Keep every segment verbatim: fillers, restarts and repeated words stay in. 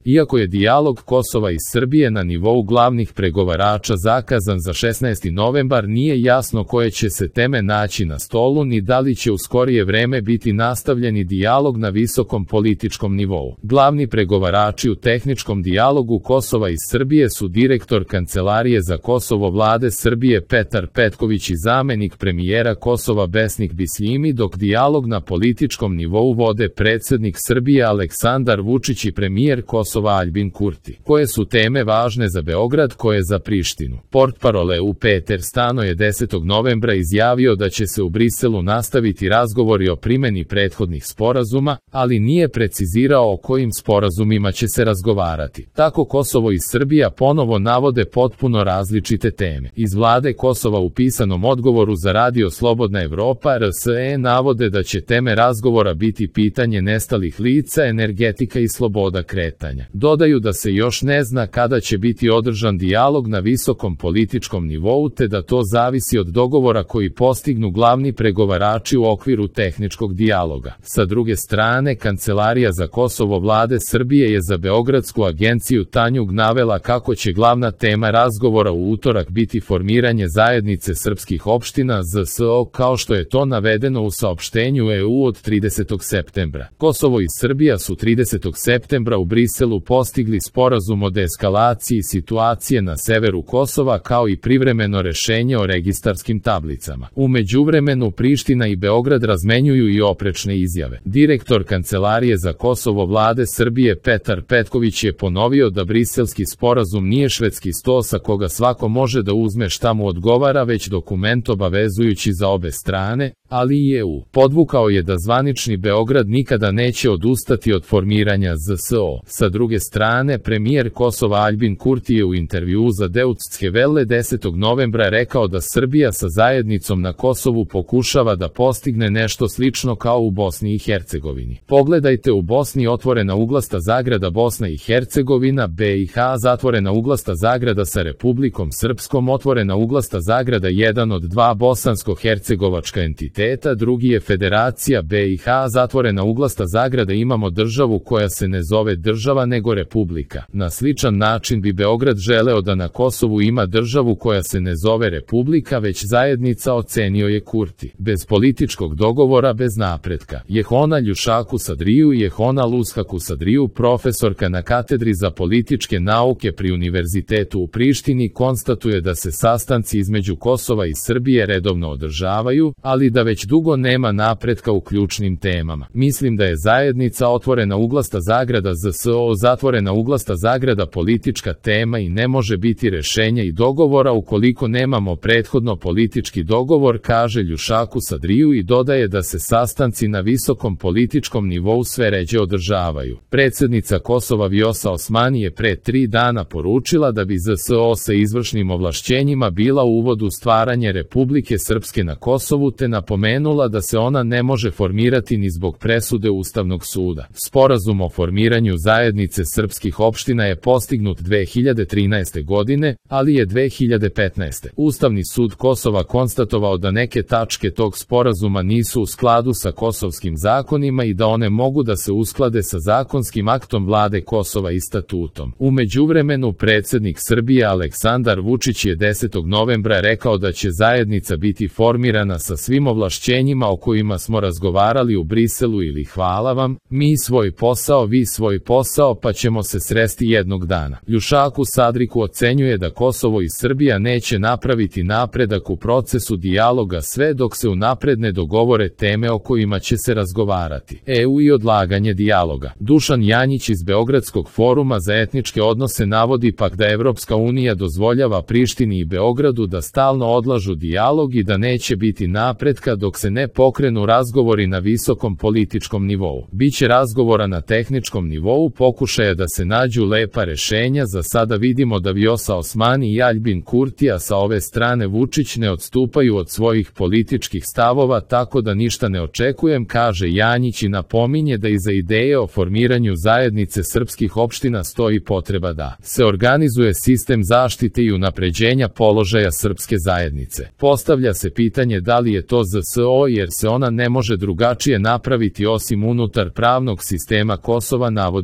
Iako je dijalog Kosova i Srbije na nivou glavnih pregovarača zakazan za šesnaesti novembar, nije jasno koje će se teme naći na stolu ni da li će u skorije vreme biti nastavljeni dijalog na visokom političkom nivou. Glavni pregovarači u tehničkom dijalogu Kosova i Srbije su direktor Kancelarije za Kosovo Vlade Srbije Petar Petković i zamenik premijera Kosova Besnik Bisljimi, dok dijalog na političkom nivou vode predsjednik Srbije Aleksandar Vučić i premijer Kosova Aljbin Kurti. Koje su teme važne za Beograd, koje za Prištinu? Portparole u Peter Stano je desetog novembra izjavio da će se u Briselu nastaviti razgovori o primjeni prethodnih sporazuma, ali nije precizirao o kojim sporazumima će se razgovarati. Tako Kosovo i Srbija ponovo navode potpuno različite teme. Iz vlade Kosova u pisanom odgovoru za radio Slobodna Evropa R S E navode da će teme razgovora biti pitanje nestalih lica, energetika i sloboda kretanja. Dodaju da se još ne zna kada će biti održan dijalog na visokom političkom nivou, te da to zavisi od dogovora koji postignu glavni pregovarači u okviru tehničkog dijaloga. Sa druge strane, Kancelarija za Kosovo Vlade Srbije je za beogradsku agenciju Tanjug navela kako će glavna tema razgovora u utorak biti formiranje zajednice srpskih opština Z S O, kao što je to navedeno u saopštenju E U od tridesetog septembra. Kosovo i Srbija su tridesetog septembra u Briselu postigli sporazum o deeskalaciji situacije na severu Kosova, kao i privremeno rešenje o registarskim tablicama. U međuvremenu Priština i Beograd razmenjuju i oprečne izjave. Direktor Kancelarije za Kosovo Vlade Srbije Petar Petković je ponovio da briselski sporazum nije švedski sto sa koga svako može da uzme šta mu odgovara, već dokument obavezujući za obe strane, ali i E U. Podvukao je da zvanični Beograd nikada neće odustati od formiranja Z S O. Sa druge strane, premijer Kosova Aljbin Kurti je u intervjuu za Deutsche Welle desetog novembra rekao da Srbija sa zajednicom na Kosovu pokušava da postigne nešto slično kao u Bosni i Hercegovini. Pogledajte, u Bosni otvorena uglasta zagrada Bosna i Hercegovina, B i H zatvorena uglasta zagrada sa Republikom Srpskom, otvorena uglasta zagrada jedan od dva bosansko-hercegovačka entiteta, drugi je Federacija B i H zatvorena uglasta zagrada, imamo državu koja se ne zove država nego republika. Na sličan način bi Beograd želeo da na Kosovu ima državu koja se ne zove republika već zajednica, ocenio je Kurti. Bez političkog dogovora, bez napretka. Jehona Ljušaku Sadriju Jehona Lushaku Sadriju, profesorka na katedri za političke nauke pri Univerzitetu u Prištini, konstatuje da se sastanci između Kosova i Srbije redovno održavaju, ali da već dugo nema napretka u ključnim temama. Mislim da je zajednica otvorena uglasta zagrada Z S O zatvorena uglasta zagrada politička tema i ne može biti rešenja i dogovora ukoliko nemamo prethodno politički dogovor, kaže Ljušaku Sadriju, i dodaje da se sastanci na visokom političkom nivou sve ređe održavaju. Predsjednica Kosova Vjosa Osmani je pre tri dana poručila da bi Z S O sa izvršnim ovlašćenjima bila u uvodu stvaranje Republike Srpske na Kosovu, te napomenula da se ona ne može formirati ni zbog presude Ustavnog suda. Sporazum o formiranju zajednice srpskih opština je postignut dve hiljade trinaeste godine, ali je dve hiljade petnaeste. Ustavni sud Kosova konstatovao da neke tačke tog sporazuma nisu u skladu sa kosovskim zakonima i da one mogu da se usklade sa zakonskim aktom vlade Kosova i statutom. U međuvremenu predsjednik Srbije Aleksandar Vučić je desetog novembra rekao da će zajednica biti formirana sa svim ovlašćenjima o kojima smo razgovarali u Briselu, ili hvala vam, mi svoj posao, vi svoj posao, pa ćemo se sresti jednog dana. Ljušaku Sadriku ocenjuje da Kosovo i Srbija neće napraviti napredak u procesu dijaloga sve dok se unapred ne dogovore teme o kojima će se razgovarati. E U i odlaganje dijaloga. Dušan Janjić iz Beogradskog foruma za etničke odnose navodi pak da Evropska unija dozvoljava Prištini i Beogradu da stalno odlažu dijalog i da neće biti napretka dok se ne pokrenu razgovori na visokom političkom nivou. Biće razgovora na tehničkom nivou, pokušaja da se nađu lepa rešenja. Za sada vidimo da Vjosa Osmani i Aljbin Kurti, a sa ove strane Vučić, ne odstupaju od svojih političkih stavova, tako da ništa ne očekujem, kaže Janjić, i napominje da iza ideje o formiranju zajednice srpskih opština stoji potreba da se organizuje sistem zaštite i unapređenja položaja srpske zajednice. Postavlja se pitanje da li je to Z S O, jer se ona ne može drugačije napraviti osim unutar pravnog sistema Kosova, navodi on.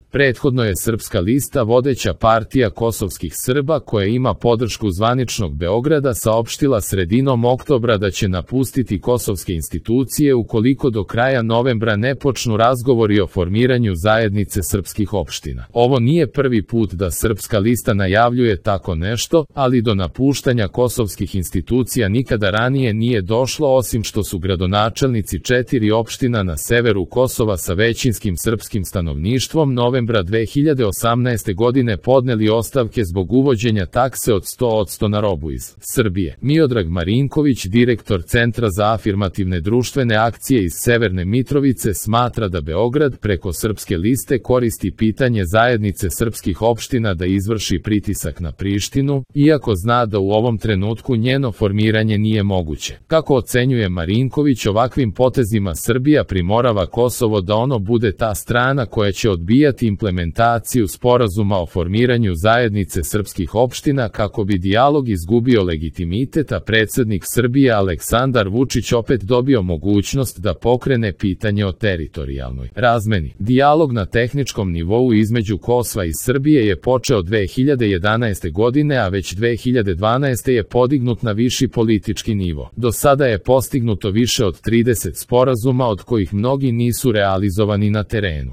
Prethodno je Srpska lista, vodeća partija kosovskih Srba koja ima podršku zvaničnog Beograda, saopštila sredinom oktobra da će napustiti kosovske institucije ukoliko do kraja novembra ne počnu razgovori o formiranju zajednice srpskih opština. Ovo nije prvi put da Srpska lista najavljuje tako nešto, ali do napuštanja kosovskih institucija nikada ranije nije došlo, osim što su gradonačelnici četiri opština na severu Kosova sa većinskim srpskim stanovništvom novembra dve hiljade osamnaeste godine podneli ostavke zbog uvođenja takse od sto posto na robu iz Srbije. Miodrag Marinković, direktor Centra za afirmativne društvene akcije iz Severne Mitrovice, smatra da Beograd preko Srpske liste koristi pitanje zajednice srpskih opština da izvrši pritisak na Prištinu, iako zna da u ovom trenutku njeno formiranje nije moguće. Kako ocenjuje Marinković, ovakvim potezima Srbija primorava Kosovo da ono bude ta strana koja će odbijati implementaciju sporazuma o formiranju zajednice srpskih opština kako bi dijalog izgubio legitimitet, a predsednik Srbije Aleksandar Vučić opet dobio mogućnost da pokrene pitanje o teritorijalnoj razmeni. Dijalog na tehničkom nivou između Kosova i Srbije je počeo dve hiljade jedanaeste godine, a već dve hiljade dvanaeste je podignut na viši politički nivo. Do sada je postignuto više od trideset sporazuma, od kojih mnogi nisu realizovani na terenu.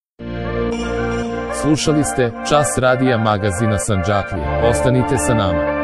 Slušali ste Čas radija magazina Sandžaklije. Ostanite sa nama.